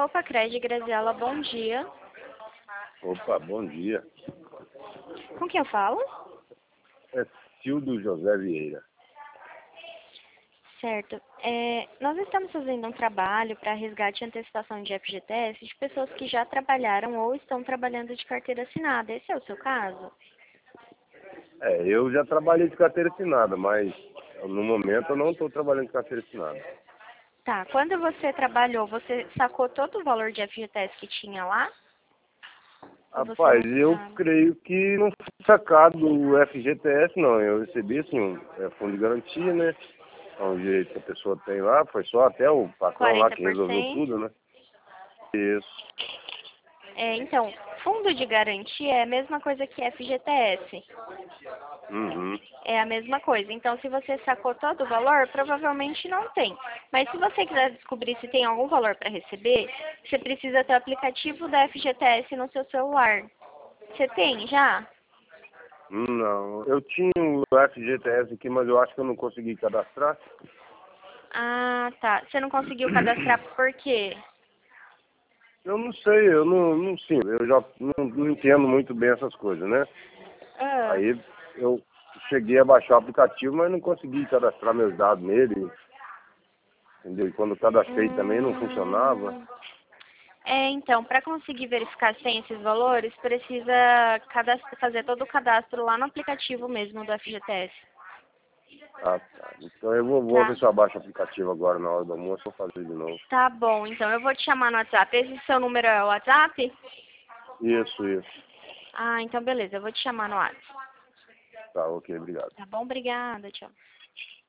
Opa, Cred Graziela, bom dia. Opa, bom dia. Com quem eu falo? É Cildo José Vieira. Certo. Nós estamos fazendo um trabalho para resgate e antecipação de FGTS de pessoas que já trabalharam ou estão trabalhando de carteira assinada. Esse é o seu caso? Eu já trabalhei de carteira assinada, mas no momento eu não estou trabalhando de carteira assinada. Tá. Quando você trabalhou, você sacou todo o valor de FGTS que tinha lá? Ou você Rapaz, não eu sabe? creio que não foi sacado o FGTS, não. Eu recebi, assim, fundo de garantia, né? É um direito que a pessoa tem lá, foi só até o patrão lá que resolveu 40%? tudo, né? Isso. Então, fundo de garantia é a mesma coisa que FGTS. Uhum. É a mesma coisa. Então, se você sacou todo o valor, provavelmente não tem. Mas se você quiser descobrir se tem algum valor para receber, você precisa ter o aplicativo da FGTS no seu celular. Você tem já? Não, eu tinha o FGTS aqui, mas eu acho que eu não consegui cadastrar. Ah, tá. Você não conseguiu cadastrar por quê? Eu não sei, sim, eu já não entendo muito bem essas coisas, né? Ah, Aí eu cheguei a baixar o aplicativo, mas não consegui cadastrar meus dados nele, entendeu? E quando eu cadastrei também não funcionava. hum, então, para conseguir verificar se tem esses valores, precisa fazer todo o cadastro lá no aplicativo mesmo do FGTS, Ah, tá. Então eu vou tá? ver se eu abaixo o aplicativo agora na hora do almoço, vou fazer de novo. Tá bom, então eu vou te chamar no WhatsApp. Esse seu número é o WhatsApp? Isso. Ah, então beleza, eu vou te chamar no WhatsApp. Tá, ok, obrigado. Tá bom? Obrigada, tchau.